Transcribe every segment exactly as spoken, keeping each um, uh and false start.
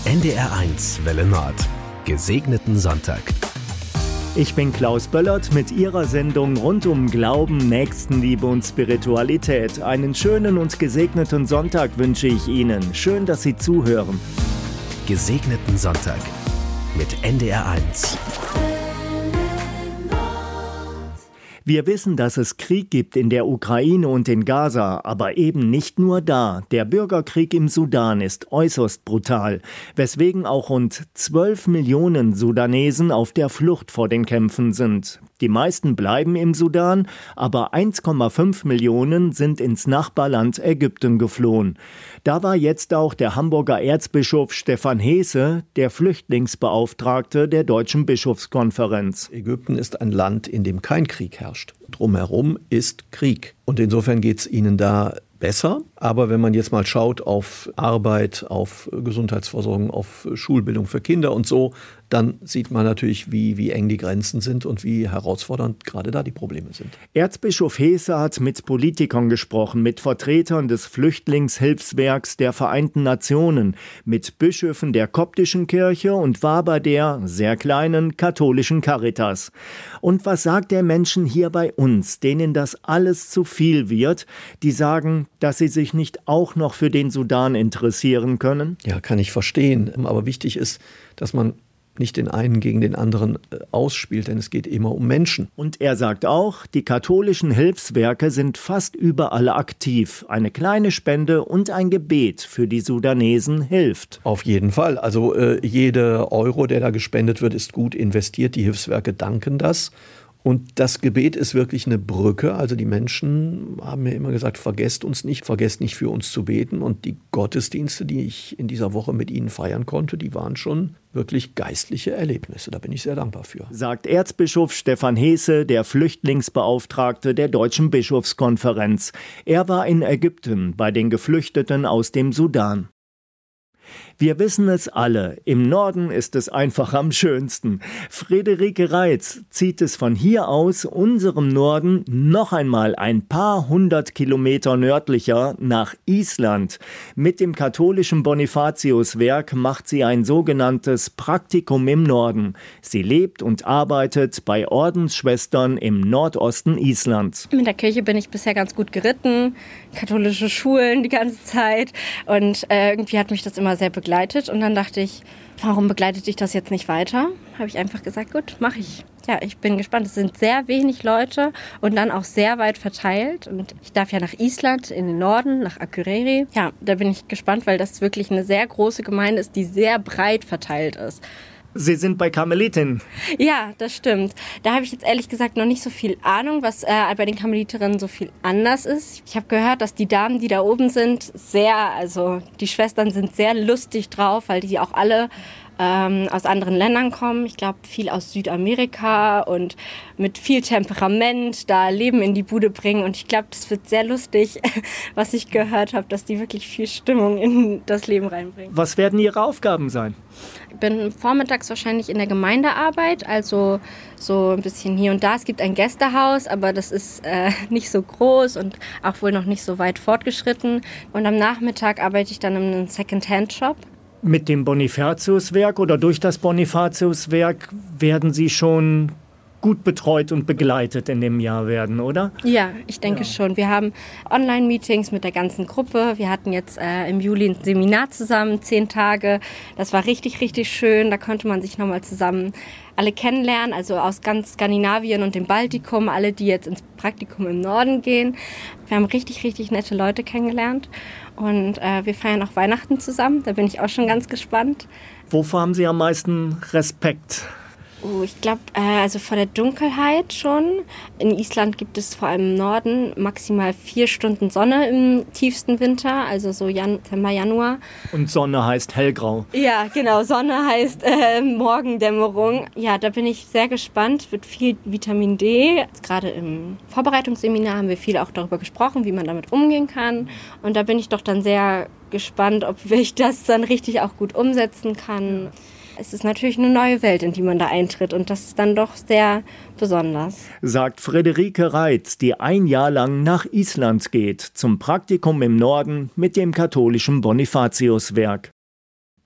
N D R eins Welle Nord. Gesegneten Sonntag. Ich bin Klaus Böllert mit Ihrer Sendung rund um Glauben, Nächstenliebe und Spiritualität. Einen schönen und gesegneten Sonntag wünsche ich Ihnen. Schön, dass Sie zuhören. Gesegneten Sonntag mit N D R eins. Wir wissen, dass es Krieg gibt in der Ukraine und in Gaza, aber eben nicht nur da. Der Bürgerkrieg im Sudan ist äußerst brutal, weswegen auch rund zwölf Millionen Sudanesen auf der Flucht vor den Kämpfen sind. Die meisten bleiben im Sudan, aber eins Komma fünf Millionen sind ins Nachbarland Ägypten geflohen. Da war jetzt auch der Hamburger Erzbischof Stefan Heese, der Flüchtlingsbeauftragte der Deutschen Bischofskonferenz. Ägypten ist ein Land, in dem kein Krieg herrscht. Drumherum ist Krieg. Und insofern geht es ihnen da besser. Aber wenn man jetzt mal schaut auf Arbeit, auf Gesundheitsversorgung, auf Schulbildung für Kinder und so, dann sieht man natürlich, wie, wie eng die Grenzen sind und wie herausfordernd gerade da die Probleme sind. Erzbischof Heese hat mit Politikern gesprochen, mit Vertretern des Flüchtlingshilfswerks der Vereinten Nationen, mit Bischöfen der koptischen Kirche und war bei der sehr kleinen katholischen Caritas. Und was sagt der Menschen hier bei uns, denen das alles zu viel wird, die sagen, dass sie sich nicht auch noch für den Sudan interessieren können? Ja, kann ich verstehen. Aber wichtig ist, dass man nicht den einen gegen den anderen ausspielt, denn es geht immer um Menschen. Und er sagt auch, die katholischen Hilfswerke sind fast überall aktiv. Eine kleine Spende und ein Gebet für die Sudanesen hilft. Auf jeden Fall. Also äh, jeder Euro, der da gespendet wird, ist gut investiert. Die Hilfswerke danken das. Und das Gebet ist wirklich eine Brücke. Also die Menschen haben mir immer gesagt, vergesst uns nicht, vergesst nicht für uns zu beten. Und die Gottesdienste, die ich in dieser Woche mit ihnen feiern konnte, die waren schon wirklich geistliche Erlebnisse. Da bin ich sehr dankbar für. Sagt Erzbischof Stefan Heese, der Flüchtlingsbeauftragte der Deutschen Bischofskonferenz. Er war in Ägypten bei den Geflüchteten aus dem Sudan. Wir wissen es alle, im Norden ist es einfach am schönsten. Friederike Reitz zieht es von hier aus, unserem Norden, noch einmal ein paar hundert Kilometer nördlicher nach Island. Mit dem katholischen Bonifatiuswerk macht sie ein sogenanntes Praktikum im Norden. Sie lebt und arbeitet bei Ordensschwestern im Nordosten Islands. Mit der Kirche bin ich bisher ganz gut geritten, katholische Schulen die ganze Zeit und äh, irgendwie hat mich das immer sehr begleitet. Und dann dachte ich, warum begleitet dich das jetzt nicht weiter? Habe ich einfach gesagt, gut, mache ich. Ja, ich bin gespannt. Es sind sehr wenig Leute und dann auch sehr weit verteilt. Und ich darf ja nach Island, in den Norden, nach Akureyri. Ja, da bin ich gespannt, weil das wirklich eine sehr große Gemeinde ist, die sehr breit verteilt ist. Sie sind bei Karmeliten. Ja, das stimmt. Da habe ich jetzt ehrlich gesagt noch nicht so viel Ahnung, was äh, bei den Karmeliterinnen so viel anders ist. Ich habe gehört, dass die Damen, die da oben sind, sehr, also die Schwestern sind sehr lustig drauf, weil die auch alle ähm, aus anderen Ländern kommen. Ich glaube, viel aus Südamerika und mit viel Temperament da Leben in die Bude bringen. Und ich glaube, das wird sehr lustig, was ich gehört habe, dass die wirklich viel Stimmung in das Leben reinbringen. Was werden Ihre Aufgaben sein? Ich bin vormittags wahrscheinlich in der Gemeindearbeit, also so ein bisschen hier und da. Es gibt ein Gästehaus, aber das ist äh, nicht so groß und auch wohl noch nicht so weit fortgeschritten. Und am Nachmittag arbeite ich dann in einem Second-Hand-Shop. Mit dem Bonifatiuswerk oder durch das Bonifatiuswerk werden Sie schon gut betreut und begleitet in dem Jahr werden, oder? Ja, ich denke ja. schon. Wir haben Online-Meetings mit der ganzen Gruppe. Wir hatten jetzt äh, im Juli ein Seminar zusammen, zehn Tage. Das war richtig, richtig schön. Da konnte man sich nochmal zusammen alle kennenlernen, also aus ganz Skandinavien und dem Baltikum, alle, die jetzt ins Praktikum im Norden gehen. Wir haben richtig, richtig nette Leute kennengelernt und äh, wir feiern auch Weihnachten zusammen. Da bin ich auch schon ganz gespannt. Wovor haben Sie am meisten Respekt? Oh, ich glaube, äh, also vor der Dunkelheit schon. In Island gibt es vor allem im Norden maximal vier Stunden Sonne im tiefsten Winter, also so Jan- Dezember, Januar. Und Sonne heißt hellgrau. Ja, genau. Sonne heißt äh, Morgendämmerung. Ja, da bin ich sehr gespannt. Wird viel Vitamin D. Jetzt gerade im Vorbereitungsseminar haben wir viel auch darüber gesprochen, wie man damit umgehen kann. Und da bin ich doch dann sehr gespannt, ob ich das dann richtig auch gut umsetzen kann. Es ist natürlich eine neue Welt, in die man da eintritt und das ist dann doch sehr besonders. Sagt Friederike Reitz, die ein Jahr lang nach Island geht, zum Praktikum im Norden mit dem katholischen Bonifatiuswerk.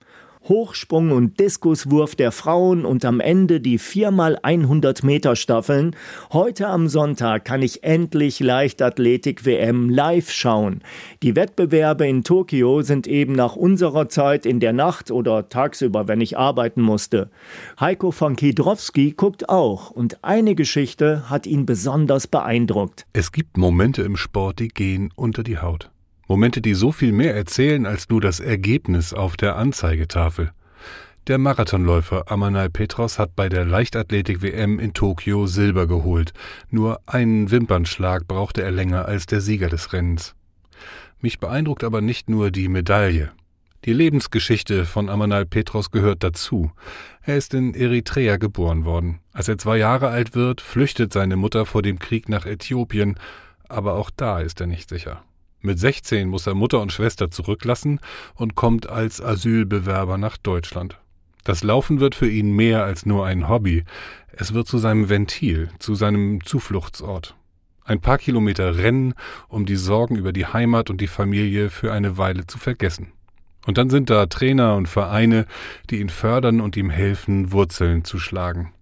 Hochsprung und Diskuswurf der Frauen und am Ende die vier mal hundert Meter Staffeln. Heute am Sonntag kann ich endlich Leichtathletik-W M live schauen. Die Wettbewerbe in Tokio sind eben nach unserer Zeit in der Nacht oder tagsüber, wenn ich arbeiten musste. Heiko von Kiedrowski guckt auch und eine Geschichte hat ihn besonders beeindruckt. Es gibt Momente im Sport, die gehen unter die Haut. Momente, die so viel mehr erzählen als nur das Ergebnis auf der Anzeigetafel. Der Marathonläufer Amanal Petros hat bei der Leichtathletik-W M in Tokio Silber geholt. Nur einen Wimpernschlag brauchte er länger als der Sieger des Rennens. Mich beeindruckt aber nicht nur die Medaille. Die Lebensgeschichte von Amanal Petros gehört dazu. Er ist in Eritrea geboren worden. Als er zwei Jahre alt wird, flüchtet seine Mutter vor dem Krieg nach Äthiopien. Aber auch da ist er nicht sicher. Mit sechzehn muss er Mutter und Schwester zurücklassen und kommt als Asylbewerber nach Deutschland. Das Laufen wird für ihn mehr als nur ein Hobby. Es wird zu seinem Ventil, zu seinem Zufluchtsort. Ein paar Kilometer Rennen, um die Sorgen über die Heimat und die Familie für eine Weile zu vergessen. Und dann sind da Trainer und Vereine, die ihn fördern und ihm helfen, Wurzeln zu schlagen.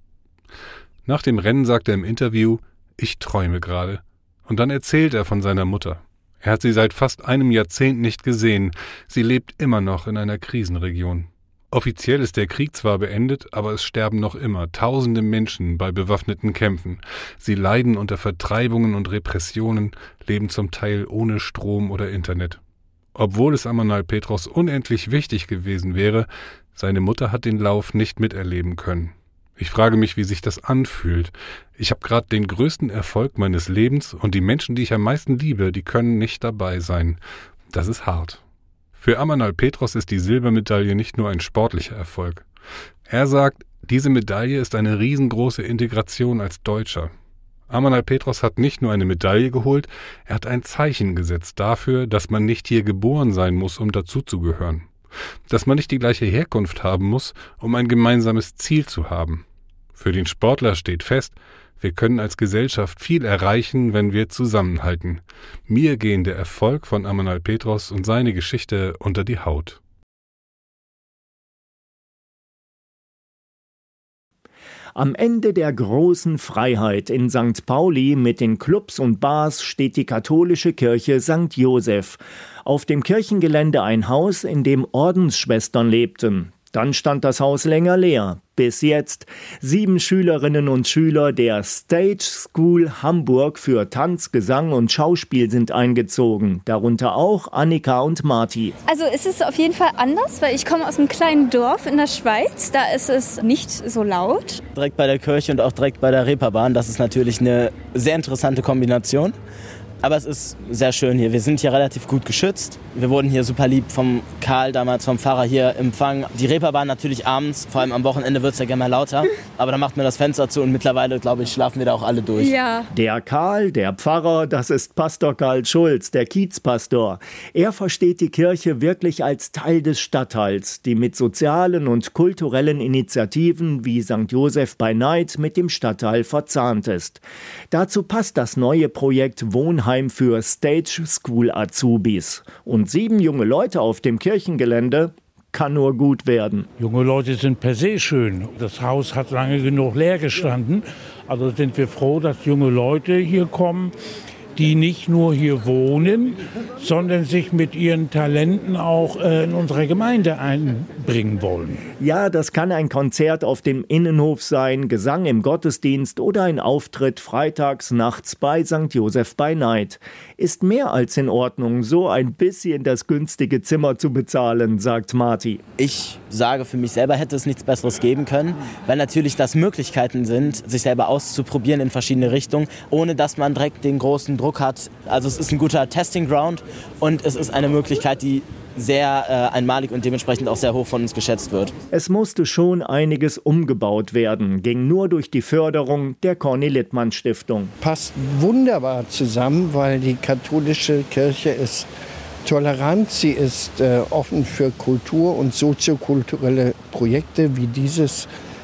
Nach dem Rennen sagt er im Interview, ich träume gerade. Und dann erzählt er von seiner Mutter. Er hat sie seit fast einem Jahrzehnt nicht gesehen. Sie lebt immer noch in einer Krisenregion. Offiziell ist der Krieg zwar beendet, aber es sterben noch immer tausende Menschen bei bewaffneten Kämpfen. Sie leiden unter Vertreibungen und Repressionen, leben zum Teil ohne Strom oder Internet. Obwohl es Amanal Petros unendlich wichtig gewesen wäre, seine Mutter hat den Lauf nicht miterleben können. Ich frage mich, wie sich das anfühlt. Ich habe gerade den größten Erfolg meines Lebens und die Menschen, die ich am meisten liebe, die können nicht dabei sein. Das ist hart. Für Amanal Petros ist die Silbermedaille nicht nur ein sportlicher Erfolg. Er sagt, diese Medaille ist eine riesengroße Integration als Deutscher. Amanal Petros hat nicht nur eine Medaille geholt, er hat ein Zeichen gesetzt dafür, dass man nicht hier geboren sein muss, um dazuzugehören. Dass man nicht die gleiche Herkunft haben muss, um ein gemeinsames Ziel zu haben. Für den Sportler steht fest, wir können als Gesellschaft viel erreichen, wenn wir zusammenhalten. Mir gehen der Erfolg von Amanal Petros und seine Geschichte unter die Haut. Am Ende der großen Freiheit in Sankt Pauli mit den Clubs und Bars steht die katholische Kirche Sankt Joseph. Auf dem Kirchengelände ein Haus, in dem Ordensschwestern lebten. Dann stand das Haus länger leer. Bis jetzt. Sieben Schülerinnen und Schüler der Stage School Hamburg für Tanz, Gesang und Schauspiel sind eingezogen. Darunter auch Annika und Marti. Also es ist auf jeden Fall anders, weil ich komme aus einem kleinen Dorf in der Schweiz. Da ist es nicht so laut. Direkt bei der Kirche und auch direkt bei der Reeperbahn. Das ist natürlich eine sehr interessante Kombination. Aber es ist sehr schön hier. Wir sind hier relativ gut geschützt. Wir wurden hier super lieb vom Karl, damals vom Pfarrer, hier empfangen. Die Reeperbahn natürlich abends, vor allem am Wochenende wird es ja gerne mal lauter. Aber dann macht man das Fenster zu und mittlerweile, glaube ich, schlafen wir da auch alle durch. Ja. Der Karl, der Pfarrer, das ist Pastor Karl Schulz, der Kiezpastor. Er versteht die Kirche wirklich als Teil des Stadtteils, die mit sozialen und kulturellen Initiativen wie Sankt Joseph by Night mit dem Stadtteil verzahnt ist. Dazu passt das neue Projekt Wohnheim für Stage School Azubis. Und sieben junge Leute auf dem Kirchengelände kann nur gut werden. Junge Leute sind per se schön. Das Haus hat lange genug leer gestanden. Also sind wir froh, dass junge Leute hier kommen, die nicht nur hier wohnen, sondern sich mit ihren Talenten auch äh, in unsere Gemeinde einbringen wollen. Ja, das kann ein Konzert auf dem Innenhof sein, Gesang im Gottesdienst oder ein Auftritt freitags nachts bei Sankt Joseph by Night. Ist mehr als in Ordnung, so ein bisschen das günstige Zimmer zu bezahlen, sagt Marti. Ich sage, für mich selber hätte es nichts Besseres geben können, weil natürlich das Möglichkeiten sind, sich selber auszuprobieren in verschiedene Richtungen, ohne dass man direkt den großen Druck hat. Also es ist ein guter Testing Ground und es ist eine Möglichkeit, die sehr äh, einmalig und dementsprechend auch sehr hoch von uns geschätzt wird. Es musste schon einiges umgebaut werden, ging nur durch die Förderung der Corny-Littmann-Stiftung. Passt wunderbar zusammen, weil die katholische Kirche ist tolerant, sie ist äh, offen für Kultur und soziokulturelle Projekte wie dieses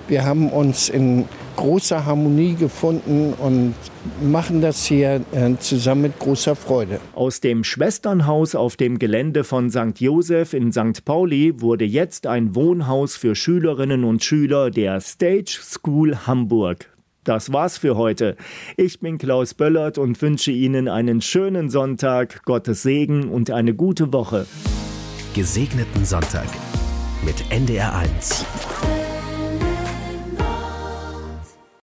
Wir haben uns in großer Harmonie gefunden und machen das hier zusammen mit großer Freude. Aus dem Schwesternhaus auf dem Gelände von Sankt Joseph in Sankt Pauli wurde jetzt ein Wohnhaus für Schülerinnen und Schüler der Stage School Hamburg. Das war's für heute. Ich bin Klaus Böllert und wünsche Ihnen einen schönen Sonntag, Gottes Segen und eine gute Woche. Gesegneten Sonntag mit N D R eins.